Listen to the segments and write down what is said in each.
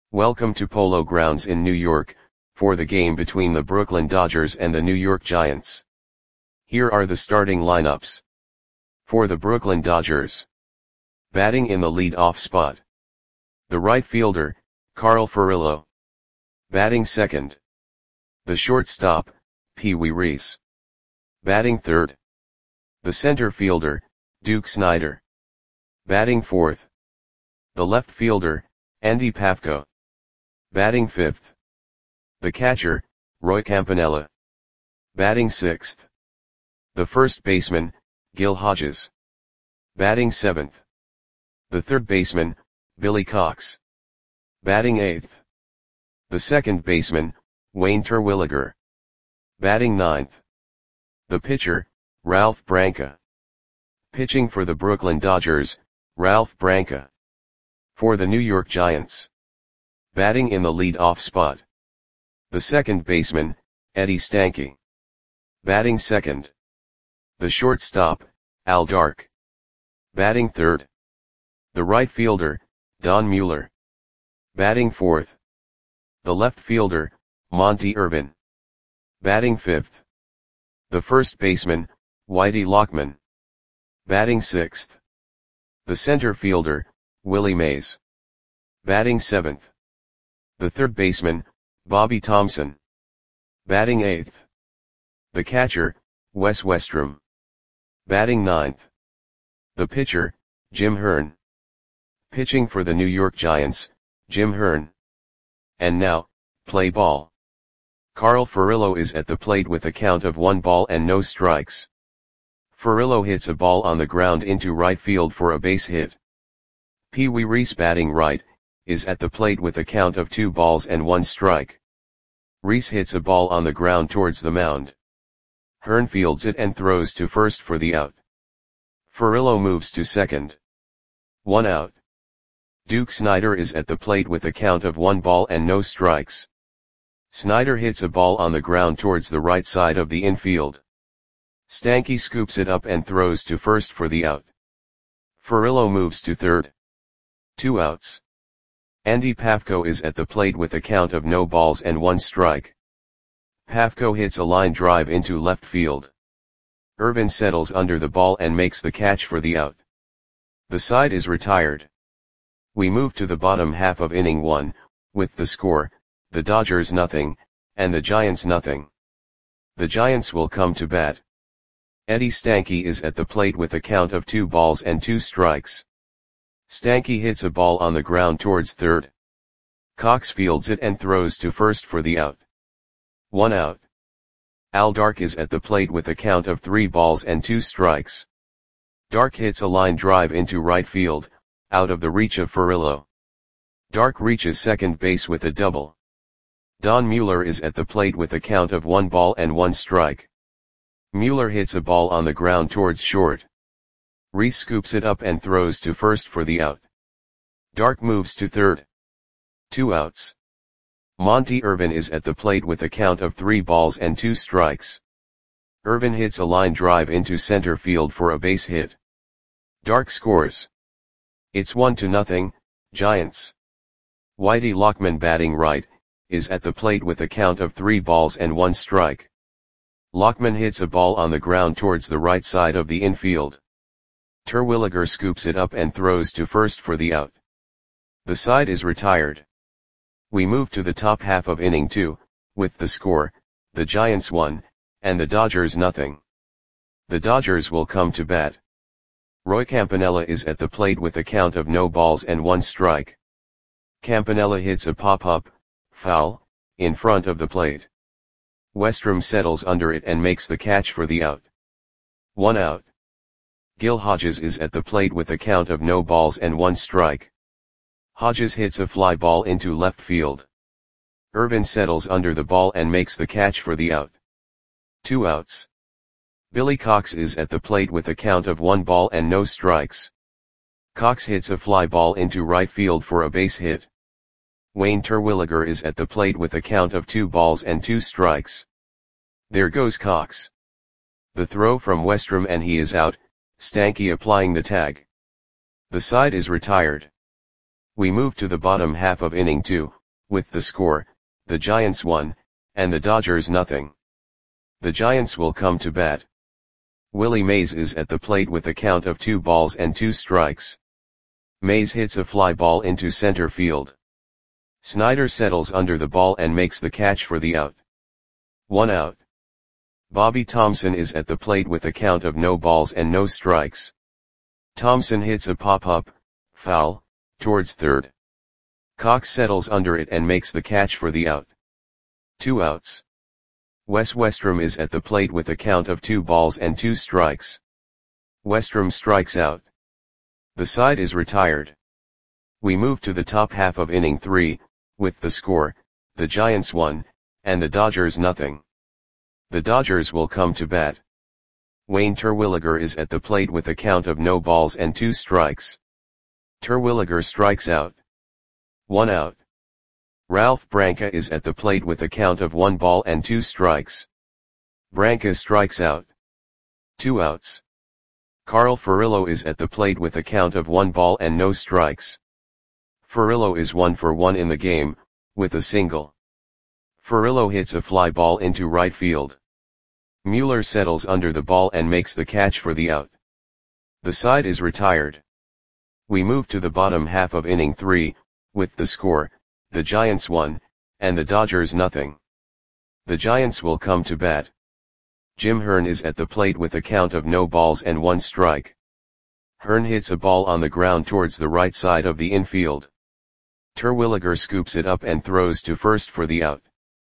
Welcome to Polo Grounds in New York, for the game between the Brooklyn Dodgers and the New York Giants. Here are the starting lineups. For the Brooklyn Dodgers. Batting in the lead-off spot. The right fielder, Carl Furillo. Batting second. The shortstop, Pee Wee Reese. Batting third. The center fielder, Duke Snider. Batting fourth. The left fielder, Andy Pafko. Batting fifth. The catcher, Roy Campanella. Batting sixth. The first baseman, Gil Hodges. Batting seventh. The third baseman, Billy Cox. Batting eighth. The second baseman, Wayne Terwilliger. Batting ninth. The pitcher, Ralph Branca. Pitching for the Brooklyn Dodgers, Ralph Branca. For the New York Giants. Batting in the lead-off spot. The second baseman, Eddie Stanky. Batting second. The shortstop, Al Dark. Batting third. The right fielder, Don Mueller. Batting fourth. The left fielder, Monty Irvin. Batting fifth. The first baseman, Whitey Lockman. Batting sixth. The center fielder, Willie Mays. Batting seventh. The third baseman, Bobby Thompson. Batting eighth. The catcher, Wes Westrom. Batting ninth. The pitcher, Jim Hearn. Pitching for the New York Giants, Jim Hearn. And now, play ball. Carl Furillo is at the plate with a count of 1 ball and no strikes. Furillo hits a ball on the ground into right field for a base hit. Pee Wee Reese, batting right, is at the plate with a count of 2 balls and 1 strike. Reese hits a ball on the ground towards the mound. Hearn fields it and throws to first for the out. Furillo moves to second. 1 out. Duke Snider is at the plate with a count of 1 ball and no strikes. Snider hits a ball on the ground towards the right side of the infield. Stanky scoops it up and throws to first for the out. Furillo moves to third. 2 outs. Andy Pafko is at the plate with a count of no balls and 1 strike. Pafko hits a line drive into left field. Irvin settles under the ball and makes the catch for the out. The side is retired. We move to the bottom half of inning 1, with the score, the Dodgers nothing, and the Giants nothing. The Giants will come to bat. Eddie Stanky is at the plate with a count of 2 balls and 2 strikes. Stanky hits a ball on the ground towards third. Cox fields it and throws to first for the out. 1 out. Al Dark is at the plate with a count of 3 balls and 2 strikes. Dark hits a line drive into right field, out of the reach of Furillo. Dark reaches second base with a double. Don Mueller is at the plate with a count of 1 ball and 1 strike. Mueller hits a ball on the ground towards short. Reese scoops it up and throws to first for the out. Dark moves to third. 2 outs. Monty Irvin is at the plate with a count of 3 balls and 2 strikes. Irvin hits a line drive into center field for a base hit. Dark scores. It's 1-0, Giants. Whitey Lockman, batting right, is at the plate with a count of 3 balls and 1 strike. Lockman hits a ball on the ground towards the right side of the infield. Terwilliger scoops it up and throws to first for the out. The side is retired. We move to the top half of inning 2, with the score, the Giants 1, and the Dodgers nothing. The Dodgers will come to bat. Roy Campanella is at the plate with a count of no balls and 1 strike. Campanella hits a pop-up, foul, in front of the plate. Westrom settles under it and makes the catch for the out. 1 out. Gil Hodges is at the plate with a count of no balls and 1 strike. Hodges hits a fly ball into left field. Irvin settles under the ball and makes the catch for the out. 2 outs. Billy Cox is at the plate with a count of 1 ball and no strikes. Cox hits a fly ball into right field for a base hit. Wayne Terwilliger is at the plate with a count of 2 balls and 2 strikes. There goes Cox. The throw from Westrom and he is out, Stanky applying the tag. The side is retired. We move to the bottom half of inning 2, with the score, the Giants 1, and the Dodgers nothing. The Giants will come to bat. Willie Mays is at the plate with a count of 2 balls and 2 strikes. Mays hits a fly ball into center field. Snyder settles under the ball and makes the catch for the out. 1 out. Bobby Thomson is at the plate with a count of no balls and no strikes. Thomson hits a pop-up, foul, towards third. Cox settles under it and makes the catch for the out. 2 outs. Wes Westrom is at the plate with a count of 2 balls and 2 strikes. Westrom strikes out. The side is retired. We move to the top half of inning 3, with the score, the Giants 1, and the Dodgers nothing. The Dodgers will come to bat. Wayne Terwilliger is at the plate with a count of no balls and 2 strikes. Terwilliger strikes out. 1 out. Ralph Branca is at the plate with a count of 1 ball and 2 strikes. Branca strikes out. 2 outs. Carl Furillo is at the plate with a count of 1 ball and no strikes. Furillo is 1 for 1 in the game, with a single. Furillo hits a fly ball into right field. Mueller settles under the ball and makes the catch for the out. The side is retired. We move to the bottom half of inning 3, with the score, the Giants 1, and the Dodgers nothing. The Giants will come to bat. Jim Hearn is at the plate with a count of no balls and 1 strike. Hearn hits a ball on the ground towards the right side of the infield. Terwilliger scoops it up and throws to first for the out.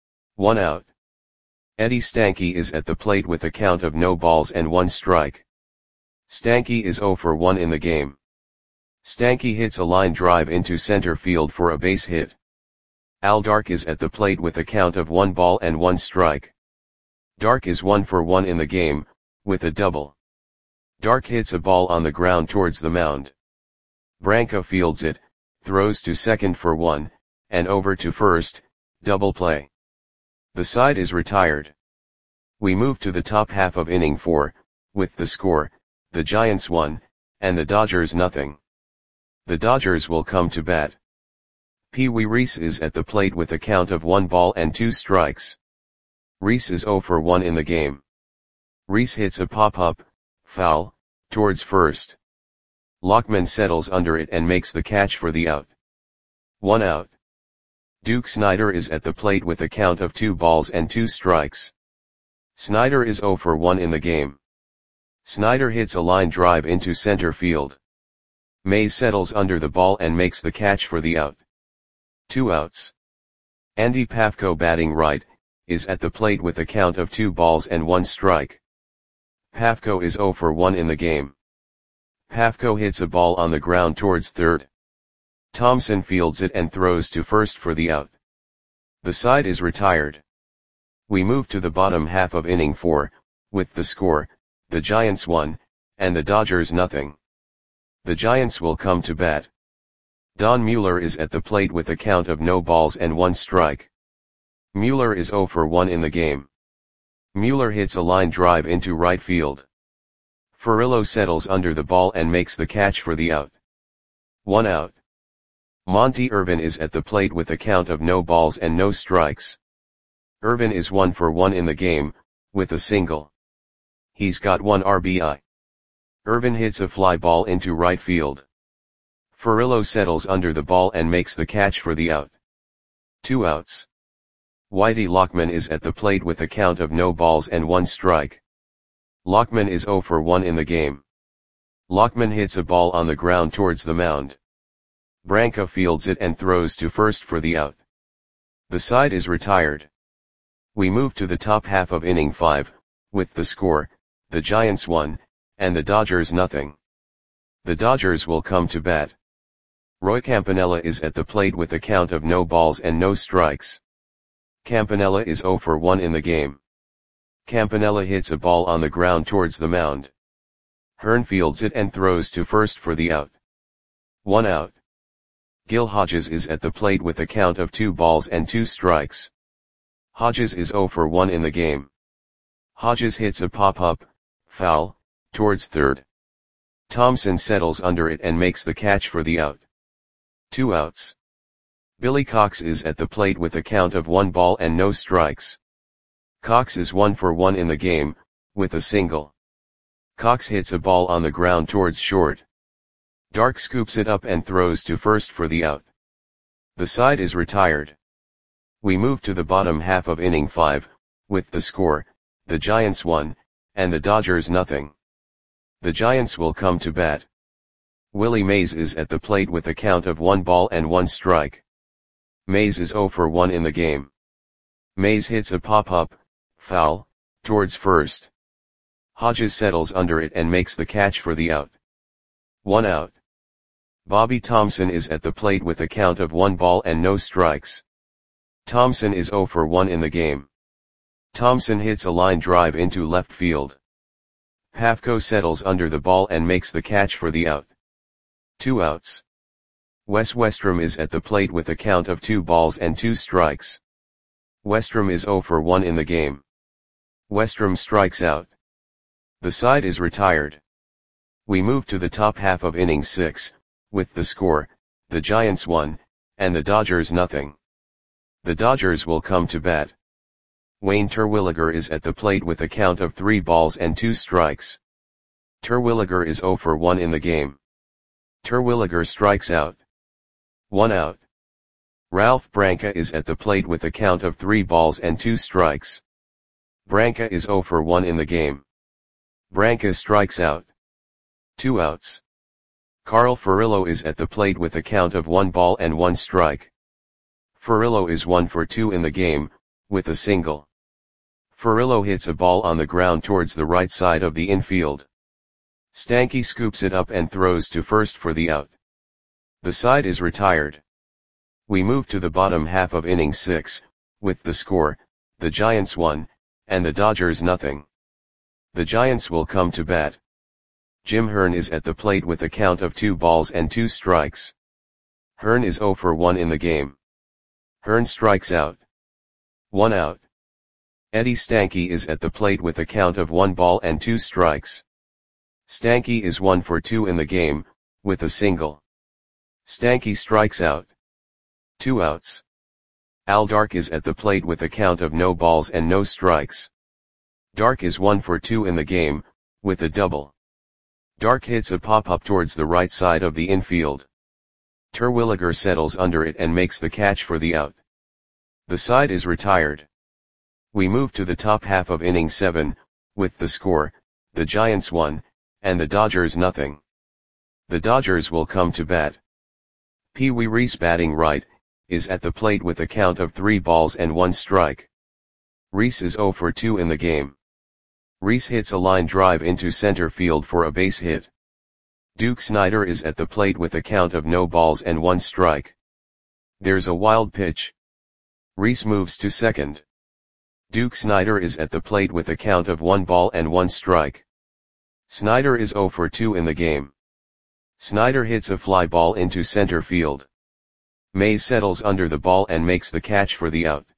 1 out. Eddie Stanky is at the plate with a count of no balls and 1 strike. Stanky is 0 for 1 in the game. Stanky hits a line drive into center field for a base hit. Al Dark is at the plate with a count of 1 ball and 1 strike. Dark is 1 for 1 in the game, with a double. Dark hits a ball on the ground towards the mound. Branca fields it, throws to second for 1, and over to first, double play. The side is retired. We move to the top half of inning 4, with the score, the Giants 1, and the Dodgers nothing. The Dodgers will come to bat. Pee Wee Reese is at the plate with a count of 1 ball and 2 strikes. Reese is 0 for 1 in the game. Reese hits a pop-up, foul, towards first. Lockman settles under it and makes the catch for the out. 1 out. Duke Snider is at the plate with a count of 2 balls and 2 strikes. Snider is 0 for 1 in the game. Snider hits a line drive into center field. Mays settles under the ball and makes the catch for the out. 2 outs. Andy Pafko, batting right, is at the plate with a count of 2 balls and 1 strike. Pafko is 0 for 1 in the game. Pafko hits a ball on the ground towards third. Thomson fields it and throws to first for the out. The side is retired. We move to the bottom half of inning 4, with the score, the Giants 1, and the Dodgers nothing. The Giants will come to bat. Don Mueller is at the plate with a count of no balls and 1 strike. Mueller is 0 for 1 in the game. Mueller hits a line drive into right field. Furillo settles under the ball and makes the catch for the out. 1 out. Monty Irvin is at the plate with a count of no balls and no strikes. Irvin is 1 for 1 in the game, with a single. He's got 1 RBI. Irvin hits a fly ball into right field. Furillo settles under the ball and makes the catch for the out. 2 outs. Whitey Lockman is at the plate with a count of no balls and 1 strike. Lockman is 0 for 1 in the game. Lockman hits a ball on the ground towards the mound. Branca fields it and throws to first for the out. The side is retired. We move to the top half of inning 5, with the score, the Giants 1, and the Dodgers nothing. The Dodgers will come to bat. Roy Campanella is at the plate with a count of no balls and no strikes. Campanella is 0 for 1 in the game. Campanella hits a ball on the ground towards the mound. Hearn fields it and throws to first for the out. 1 out. Gil Hodges is at the plate with a count of 2 balls and 2 strikes. Hodges is 0 for 1 in the game. Hodges hits a pop-up, foul, towards third. Thomson settles under it and makes the catch for the out. 2 outs. Billy Cox is at the plate with a count of 1 ball and no strikes. Cox is 1 for 1 in the game, with a single. Cox hits a ball on the ground towards short. Dark scoops it up and throws to first for the out. The side is retired. We move to the bottom half of inning 5, with the score, the Giants 1, and the Dodgers nothing. The Giants will come to bat. Willie Mays is at the plate with a count of 1 ball and 1 strike. Mays is 0 for 1 in the game. Mays hits a pop-up, foul, towards first. Hodges settles under it and makes the catch for the out. 1 out. Bobby Thomson is at the plate with a count of 1 ball and no strikes. Thomson is 0 for 1 in the game. Thomson hits a line drive into left field. Pafko settles under the ball and makes the catch for the out. 2 outs. Wes Westrom is at the plate with a count of 2 balls and 2 strikes. Westrom is 0 for 1 in the game. Westrom strikes out. The side is retired. We move to the top half of inning 6, with the score, the Giants 1, and the Dodgers nothing. The Dodgers will come to bat. Wayne Terwilliger is at the plate with a count of 3 balls and 2 strikes. Terwilliger is 0 for 1 in the game. Terwilliger strikes out. 1 out. Ralph Branca is at the plate with a count of 3 balls and 2 strikes. Branca is 0 for 1 in the game. Branca strikes out. 2 outs. Carl Furillo is at the plate with a count of 1 ball and 1 strike. Furillo is 1 for 2 in the game, with a single. Furillo hits a ball on the ground towards the right side of the infield. Stanky scoops it up and throws to first for the out. The side is retired. We move to the bottom half of inning 6, with the score, the Giants 1, and the Dodgers nothing. The Giants will come to bat. Jim Hearn is at the plate with a count of 2 balls and 2 strikes. Hearn is 0 for 1 in the game. Hearn strikes out. 1 out. Eddie Stanky is at the plate with a count of 1 ball and 2 strikes. Stanky is 1 for 2 in the game, with a single. Stanky strikes out. 2 outs. Al Dark is at the plate with a count of no balls and no strikes. Dark is 1 for 2 in the game, with a double. Dark hits a pop-up towards the right side of the infield. Terwilliger settles under it and makes the catch for the out. The side is retired. We move to the top half of inning 7, with the score, the Giants 1, and the Dodgers nothing. The Dodgers will come to bat. Pee Wee Reese batting right, is at the plate with a count of 3 balls and 1 strike. Reese is 0 for 2 in the game. Reese hits a line drive into center field for a base hit. Duke Snider is at the plate with a count of no balls and 1 strike. There's a wild pitch. Reese moves to second. Duke Snider is at the plate with a count of 1 ball and 1 strike. Snider is 0 for 2 in the game. Snider hits a fly ball into center field. Mays settles under the ball and makes the catch for the out.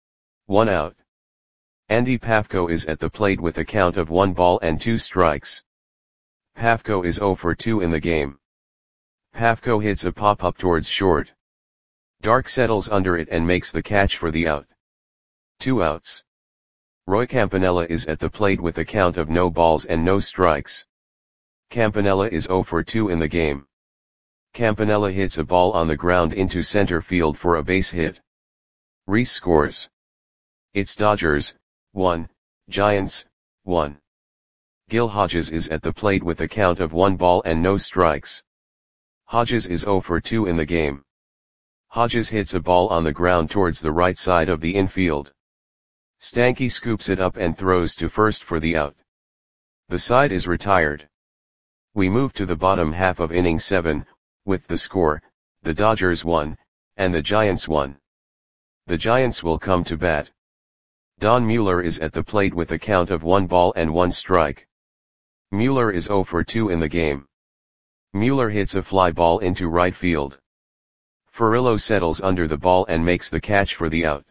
1 out. Andy Pafko is at the plate with a count of 1 ball and 2 strikes. Pafko is 0 for 2 in the game. Pafko hits a pop-up towards short. Dark settles under it and makes the catch for the out. 2 outs. Roy Campanella is at the plate with a count of no balls and no strikes. Campanella is 0 for 2 in the game. Campanella hits a ball on the ground into center field for a base hit. Reese scores. It's Dodgers 1, Giants 1. Gil Hodges is at the plate with a count of 1 ball and no strikes. Hodges is 0 for 2 in the game. Hodges hits a ball on the ground towards the right side of the infield. Stanky scoops it up and throws to first for the out. The side is retired. We move to the bottom half of inning 7, with the score, the Dodgers 1, and the Giants 1. The Giants will come to bat. Don Mueller is at the plate with a count of 1 ball and 1 strike. Mueller is 0 for 2 in the game. Mueller hits a fly ball into right field. Furillo settles under the ball and makes the catch for the out.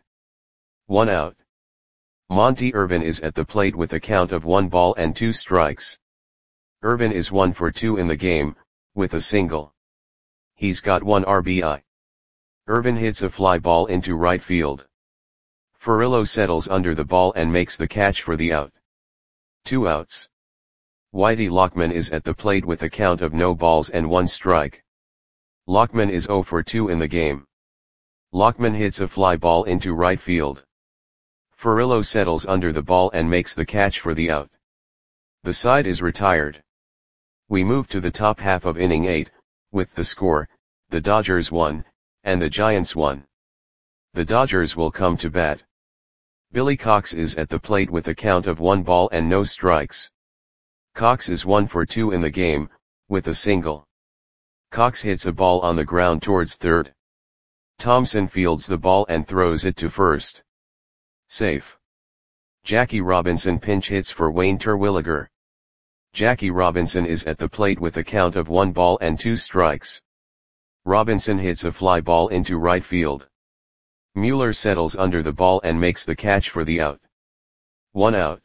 1 out. Monty Irvin is at the plate with a count of 1 ball and 2 strikes. Irvin is 1 for 2 in the game, with a single. He's got 1 RBI. Irvin hits a fly ball into right field. Furillo settles under the ball and makes the catch for the out. 2 outs. Whitey Lockman is at the plate with a count of no balls and 1 strike. Lockman is 0 for 2 in the game. Lockman hits a fly ball into right field. Furillo settles under the ball and makes the catch for the out. The side is retired. We move to the top half of inning 8, with the score, the Dodgers 1, and the Giants 1. The Dodgers will come to bat. Billy Cox is at the plate with a count of 1 ball and no strikes. Cox is 1 for 2 in the game, with a single. Cox hits a ball on the ground towards third. Thompson fields the ball and throws it to first. Safe. Jackie Robinson pinch hits for Wayne Terwilliger. Jackie Robinson is at the plate with a count of 1 ball and 2 strikes. Robinson hits a fly ball into right field. Mueller settles under the ball and makes the catch for the out. 1 out.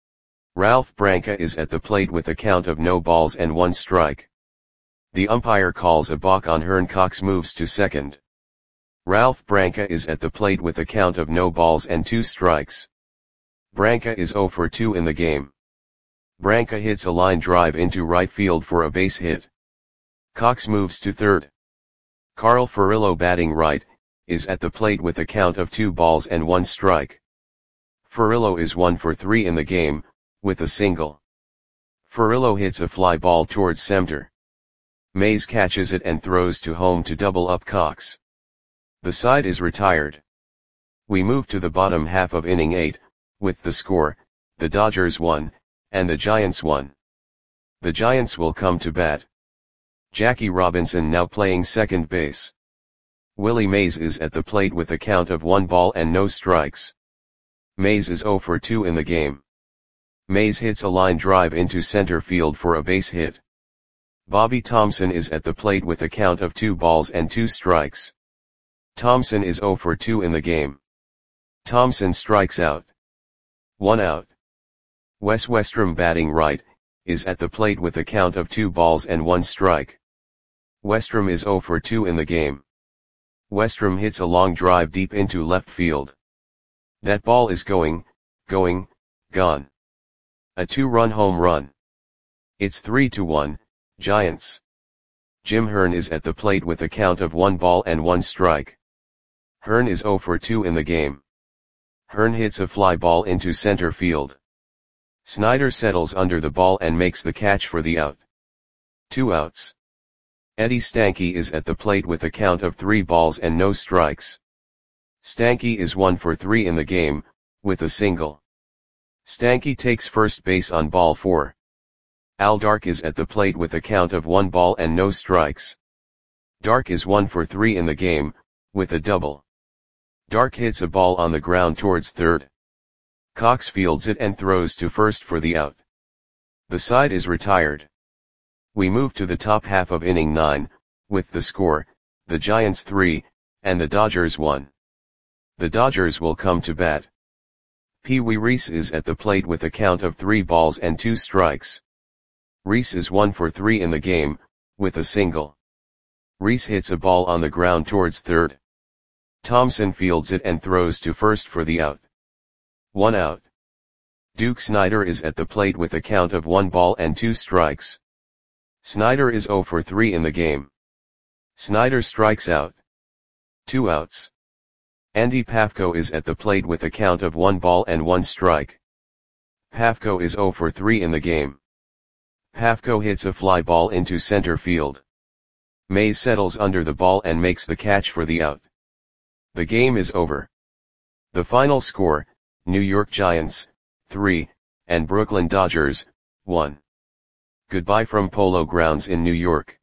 Ralph Branca is at the plate with a count of no balls and 1 strike. The umpire calls a balk on Hearn. Cox moves to second. Ralph Branca is at the plate with a count of no balls and 2 strikes. Branca is 0 for 2 in the game. Branca hits a line drive into right field for a base hit. Cox moves to third. Carl Furillo, batting right, is at the plate with a count of 2 balls and 1 strike. Furillo is 1 for 3 in the game, with a single. Furillo hits a fly ball towards center. Mays catches it and throws to home to double up Cox. The side is retired. We move to the bottom half of inning 8, with the score, the Dodgers 1, and the Giants 1. The Giants will come to bat. Jackie Robinson now playing second base. Willie Mays is at the plate with a count of 1 ball and no strikes. Mays is 0 for 2 in the game. Mays hits a line drive into center field for a base hit. Bobby Thompson is at the plate with a count of 2 balls and 2 strikes. Thompson is 0 for 2 in the game. Thompson strikes out. 1 out. Wes Westrom, batting right, is at the plate with a count of 2 balls and 1 strike. Westrom is 0 for 2 in the game. Westrom hits a long drive deep into left field. That ball is gone. A 2-run home run. It's 3-1, Giants. Jim Hearn is at the plate with a count of 1 ball and 1 strike. Hearn is 0 for 2 in the game. Hearn hits a fly ball into center field. Snyder settles under the ball and makes the catch for the out. 2 outs. Eddie Stanky is at the plate with a count of 3 balls and no strikes. Stanky is 1 for 3 in the game, with a single. Stanky takes first base on ball 4. Al Dark is at the plate with a count of 1 ball and no strikes. Dark is 1 for 3 in the game, with a double. Dark hits a ball on the ground towards third. Cox fields it and throws to first for the out. The side is retired. We move to the top half of inning 9, with the score, the Giants 3, and the Dodgers 1. The Dodgers will come to bat. Pee Wee Reese is at the plate with a count of 3 balls and 2 strikes. Reese is 1 for 3 in the game, with a single. Reese hits a ball on the ground towards third. Thompson fields it and throws to first for the out. 1 out. Duke Snider is at the plate with a count of 1 ball and 2 strikes. Snider is 0 for 3 in the game. Snider strikes out. 2 outs. Andy Pafko is at the plate with a count of 1 ball and 1 strike. Pafko is 0 for 3 in the game. Pafko hits a fly ball into center field. Mays settles under the ball and makes the catch for the out. The game is over. The final score, New York Giants, 3, and Brooklyn Dodgers, 1. Goodbye from Polo Grounds in New York.